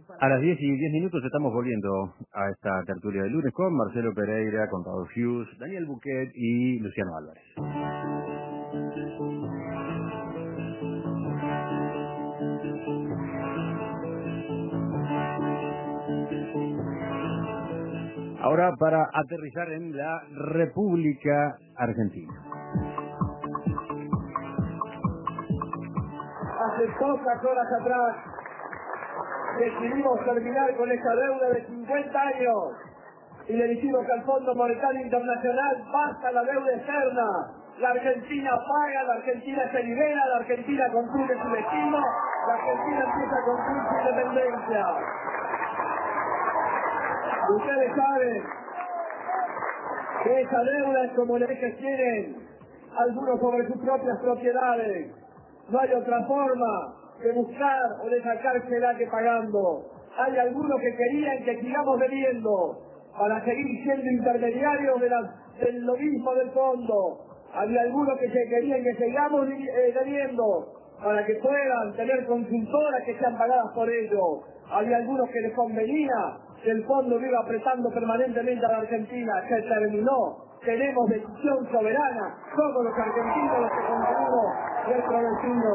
A las 10:10 estamos volviendo a esta tertulia de lunes con Marcelo Pereira, Contador Hughes, Daniel Buquet y Luciano Álvarez. Ahora para aterrizar en la República Argentina. Hace pocas horas atrás decidimos terminar con esta deuda de 50 años y le dijimos al Fondo Monetario Internacional: basta la deuda externa, la Argentina paga, la Argentina se libera, la Argentina construye su destino, la Argentina empieza a construir su independencia. Ustedes saben que esa deuda es como el que tienen algunos sobre sus propias propiedades. No hay otra forma de buscar o de sacársela que pagando. Hay algunos que querían que sigamos debiendo para seguir siendo intermediarios del lobismo del fondo. Había algunos que querían que sigamos debiendo para que puedan tener consultoras que sean pagadas por ellos. Había algunos que les convenía que el fondo iba apretando permanentemente a la Argentina. Se terminó. Tenemos decisión soberana. Somos los argentinos los que construimos nuestro destino.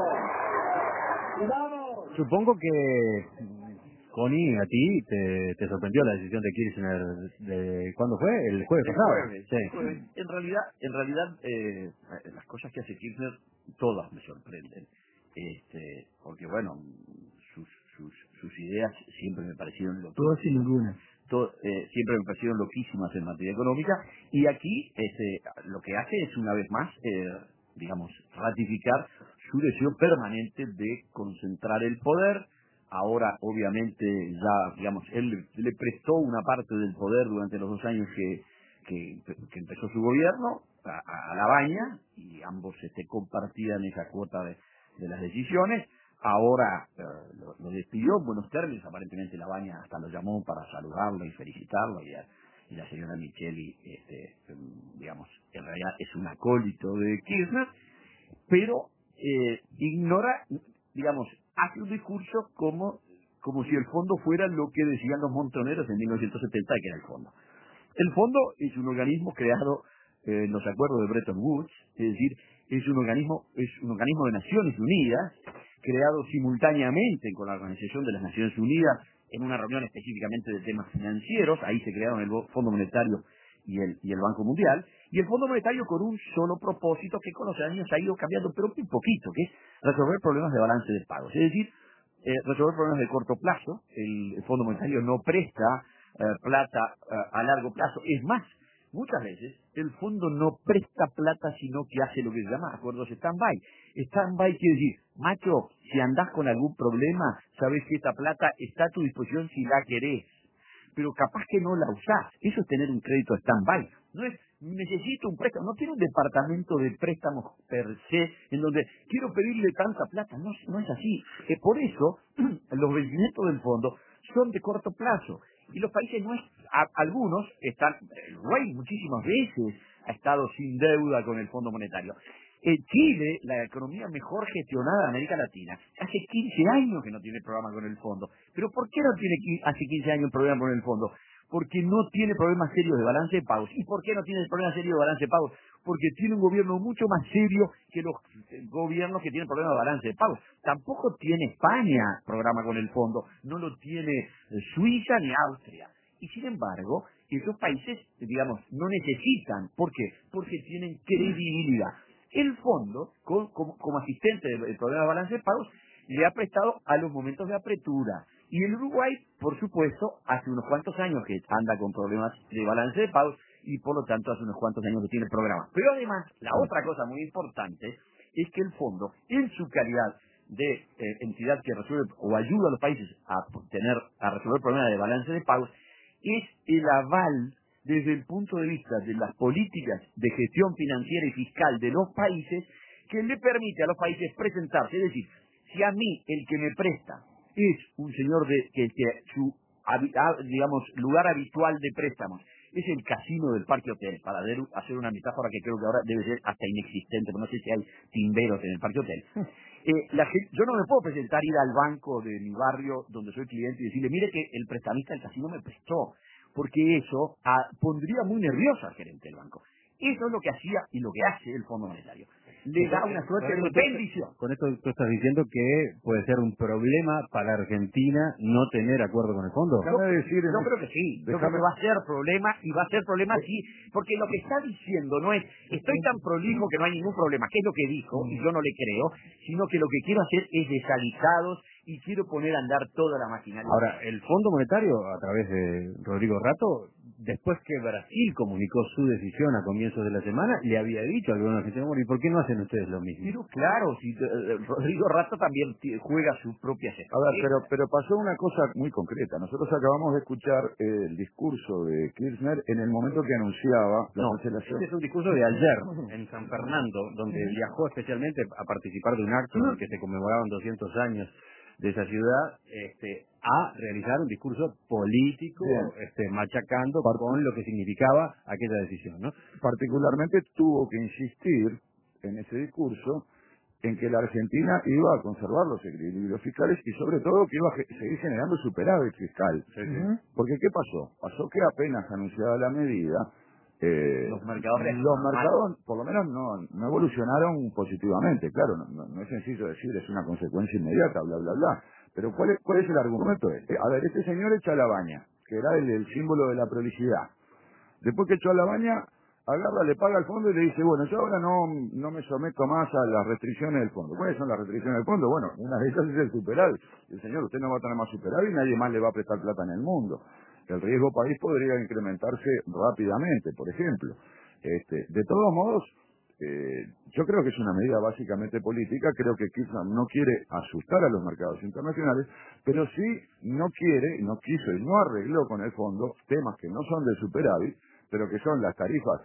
Y vamos. Supongo que, Connie, a ti te sorprendió la decisión de Kirchner de ¿cuándo fue? El jueves pasado. Sí. En realidad, las cosas que hace Kirchner todas me sorprenden, porque bueno, sus ideas siempre me parecieron Todas sin ninguna. siempre me parecieron loquísimas en materia económica, y aquí lo que hace es una vez más, digamos, ratificar su deseo permanente de concentrar el poder. Ahora, obviamente, ya, digamos, él le prestó una parte del poder durante los 2 años que empezó su gobierno a La Baña, y ambos compartían esa cuota de las decisiones. Ahora lo despidió en buenos términos. Aparentemente La Baña hasta lo llamó para saludarlo y felicitarlo, y la señora Micheli, digamos, en realidad es un acólito de Kirchner, pero ignora, digamos, hace un discurso como si el fondo fuera lo que decían los montoneros en 1970 que era el fondo. El fondo es un organismo creado en los acuerdos de Bretton Woods, es decir, es un organismo de Naciones Unidas, creado simultáneamente con la Organización de las Naciones Unidas en una reunión específicamente de temas financieros. Ahí se crearon el Fondo Monetario y el Banco Mundial, y el Fondo Monetario con un solo propósito que con los años ha ido cambiando, pero muy poquito, que es resolver problemas de balance de pagos, es decir, resolver problemas de corto plazo. El Fondo Monetario no presta plata a largo plazo. Es más, muchas veces el fondo no presta plata, sino que hace lo que se llama acuerdos stand-by. Stand-by quiere decir: macho, si andás con algún problema, sabés que esta plata está a tu disposición si la querés, pero capaz que no la usás. Eso es tener un crédito stand-by. No es necesito un préstamo, no tiene un departamento de préstamos per se en donde quiero pedirle tanta plata. No es así. Por eso los vencimientos del fondo son de corto plazo, y los países algunos están, el Uruguay muchísimas veces ha estado sin deuda con el Fondo Monetario. En Chile, la economía mejor gestionada de América Latina, hace 15 años que no tiene programa con el fondo. ¿Pero por qué no tiene hace 15 años problema con el fondo? Porque no tiene problemas serios de balance de pagos. ¿Y por qué no tiene problemas serios de balance de pagos? Porque tiene un gobierno mucho más serio que los gobiernos que tienen problemas de balance de pagos. Tampoco tiene España programa con el fondo, no lo tiene Suiza ni Austria. Y sin embargo, esos países, digamos, no necesitan. ¿Por qué? Porque tienen credibilidad. El fondo, como asistente del problema de balance de pagos, le ha prestado a los momentos de apretura. Y el Uruguay, por supuesto, hace unos cuantos años que anda con problemas de balance de pagos, y por lo tanto hace unos cuantos años que tiene programa. Pero además, la otra cosa muy importante es que el fondo, en su calidad de entidad que resuelve o ayuda a los países a resolver problemas de balance de pagos, es el aval desde el punto de vista de las políticas de gestión financiera y fiscal de los países, que le permite a los países presentarse. Es decir, si a mí el que me presta es un señor que su digamos, lugar habitual de préstamos es el casino del Parque Hotel, para hacer una metáfora que creo que ahora debe ser hasta inexistente, pero no sé si hay timberos en el Parque Hotel. yo no me puedo presentar, ir al banco de mi barrio donde soy cliente y decirle, mire que el prestamista del casino me prestó, porque eso pondría muy nervioso al gerente del banco. Eso es lo que hacía y lo que hace el Fondo Monetario. Le da una suerte de bendición. Con esto tú estás diciendo que puede ser un problema para Argentina no tener acuerdo con el fondo. Yo creo que sí. Yo creo que va a ser problema, y va a ser problema sí, porque lo que está diciendo no es, estoy tan prolijo que no hay ningún problema, que es lo que dijo, y yo no le creo, sino que lo que quiero hacer es desalizados y quiero poner a andar toda la maquinaria. Ahora, el Fondo Monetario, a través de Rodrigo Rato, después que Brasil comunicó su decisión a comienzos de la semana, le había dicho al gobierno argentino, ¿y por qué no hacen ustedes lo mismo? Pero claro, si Rodrigo Rato también juega sus propias estrategias. A ver, pero pasó una cosa muy concreta. Nosotros acabamos de escuchar el discurso de Kirchner en el momento que anunciaba la cancelación. Este es un discurso de ayer, en San Fernando, donde viajó especialmente a participar de un acto en el que se conmemoraban 200 años de esa ciudad, a realizar un discurso político, machacando con lo que significaba aquella decisión, ¿no? Particularmente tuvo que insistir en ese discurso en que la Argentina iba a conservar los equilibrios fiscales y sobre todo que iba a seguir generando superávit fiscal. Porque ¿qué pasó? Pasó que apenas anunciada la medida, los mercados por lo menos no evolucionaron positivamente. Claro, no es sencillo decir, es una consecuencia inmediata, bla, bla, bla. Pero ¿cuál es el argumento? A ver, este señor echa la baña, que era el símbolo de la prolijidad. Después que echó la baña, agarra, le paga al fondo y le dice, bueno, yo ahora no me someto más a las restricciones del fondo. ¿Cuáles son las restricciones del fondo? Bueno, una de ellas es el superávit. El señor, usted no va a tener más superávit y nadie más le va a prestar plata en el mundo. El riesgo país podría incrementarse rápidamente, por ejemplo. De todos modos, yo creo que es una medida básicamente política. Creo que Kirchner no quiere asustar a los mercados internacionales, pero sí no quiso y no arregló con el fondo temas que no son de superávit, pero que son las tarifas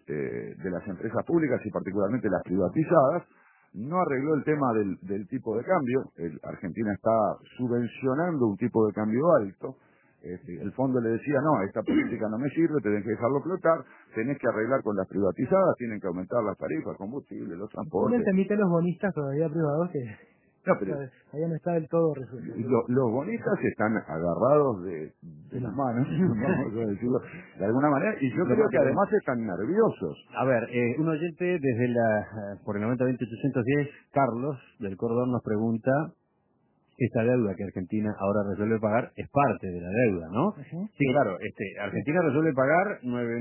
de las empresas públicas y particularmente las privatizadas. No arregló el tema del tipo de cambio. Argentina está subvencionando un tipo de cambio alto. El fondo le decía, no, esta política no me sirve, tenés que dejarlo flotar, tenés que arreglar con las privatizadas, tienen que aumentar las tarifas, combustible, los transportes. No te los bonistas todavía privados que todavía no está del todo resuelto. Los bonistas están agarrados de las manos, vamos a decirlo de alguna manera, y yo creo que además están nerviosos. A ver, un oyente desde por el 90-20-810, Carlos del Cordón, nos pregunta, esta deuda que Argentina ahora resuelve pagar es parte de la deuda, ¿no? Sí, claro, Argentina resuelve pagar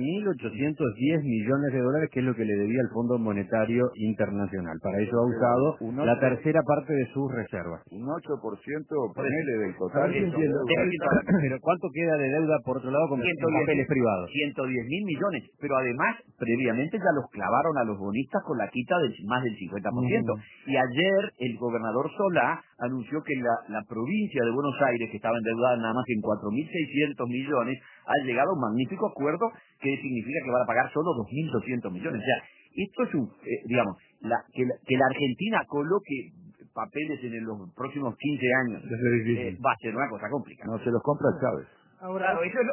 9.810 millones de dólares, que es lo que le debía al Fondo Monetario Internacional. Para eso ha usado la tercera parte de sus reservas. Un 8% ponele del total. Pero ¿cuánto queda de deuda por otro lado con papeles privados? 110.000 millones, pero además, previamente ya los clavaron a los bonistas con la quita del más del 50%. Y ayer el gobernador Solá anunció que la provincia de Buenos Aires, que estaba endeudada nada más en 4.600 millones, ha llegado a un magnífico acuerdo que significa que van a pagar solo 2.200 millones. O sea, esto es que la Argentina coloque papeles en los próximos 15 años va a ser una cosa complicada. No se los compra Chávez. Ahora, claro, eso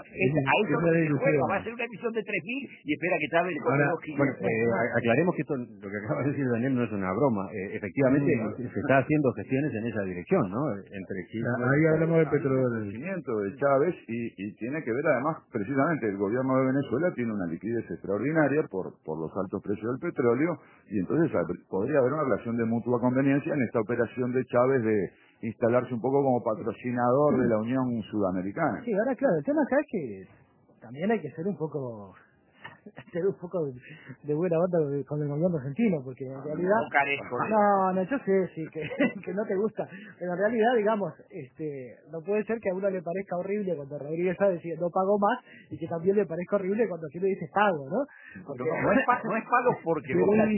va a ser una emisión de 3.000 y espera que Chávez le compre 2.500. Bueno, aclaremos que esto, lo que acaba de decir Daniel, no es una broma. Efectivamente, se está haciendo gestiones en esa dirección, ¿no? Entre Chile. Ahí hablamos del petróleo, del crecimiento de Chávez y tiene que ver además, precisamente, el gobierno de Venezuela tiene una liquidez extraordinaria por los altos precios del petróleo y entonces podría haber una relación de mutua conveniencia en esta operación de Chávez de instalarse un poco como patrocinador de la Unión Sudamericana. Sí, ahora claro, el tema acá es que también hay que ser un poco de buena onda con el gobierno argentino, porque en realidad no, yo sé sí que no te gusta, pero en realidad digamos no puede ser que a uno le parezca horrible cuando Rodríguez sabe decir no pago más y que también le parezca horrible cuando aquí le dice pago, ¿no? Porque no es pago porque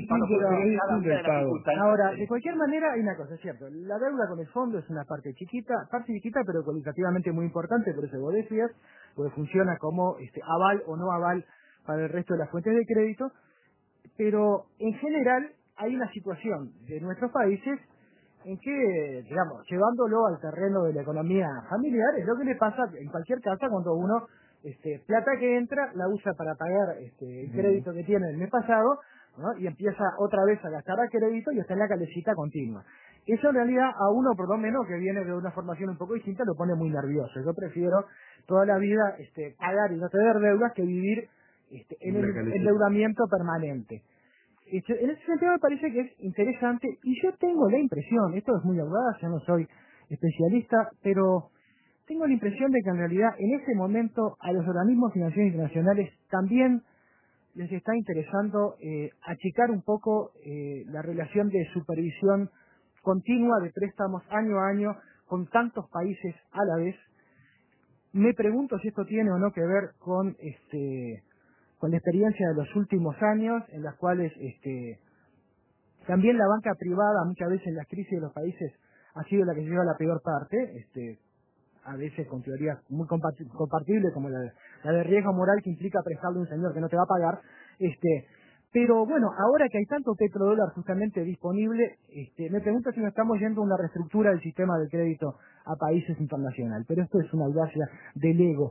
ahora de cualquier manera hay una cosa, es cierto, la deuda con el fondo es una parte chiquita pero cualitativamente muy importante, por eso vos decías, porque funciona como aval o no aval para el resto de las fuentes de crédito, pero en general hay una situación de nuestros países en que, digamos, llevándolo al terreno de la economía familiar, es lo que le pasa en cualquier casa cuando uno, plata que entra, la usa para pagar el crédito que tiene el mes pasado, ¿no? Y empieza otra vez a gastar a crédito y está en la calecita continua. Eso en realidad a uno, por lo menos, que viene de una formación un poco distinta, lo pone muy nervioso. Yo prefiero toda la vida pagar y no tener deudas que vivir en el endeudamiento permanente. En ese sentido me parece que es interesante, y yo tengo la impresión, esto es muy audaz, yo no soy especialista, pero tengo la impresión de que en realidad en ese momento a los organismos financieros internacionales también les está interesando achicar un poco la relación de supervisión continua de préstamos año a año con tantos países a la vez. Me pregunto si esto tiene o no que ver con la experiencia de los últimos años, en las cuales también la banca privada, muchas veces en las crisis de los países, ha sido la que lleva la peor parte, a veces con teorías muy compartibles, como la de riesgo moral que implica prestarle a un señor que no te va a pagar, pero bueno, ahora que hay tanto petrodólar justamente disponible, me pregunto si no estamos yendo a una reestructura del sistema de crédito a países internacionales, pero esto es una audacia del ego.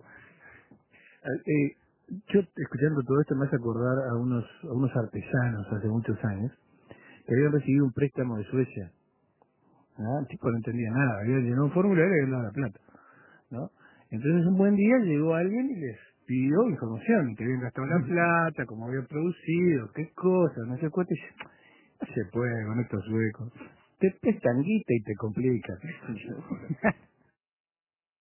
Yo, escuchando todo esto, me hace acordar a unos artesanos hace muchos años que habían recibido un préstamo de Suecia. El tipo no entendía nada, había llenado un formulario y había dado la plata, ¿no? Entonces un buen día llegó alguien y les pidió información, que habían gastado la plata, cómo habían producido, qué cosas, no sé cuánto. Y dice, no se puede con estos suecos, te prestan guita y te complican.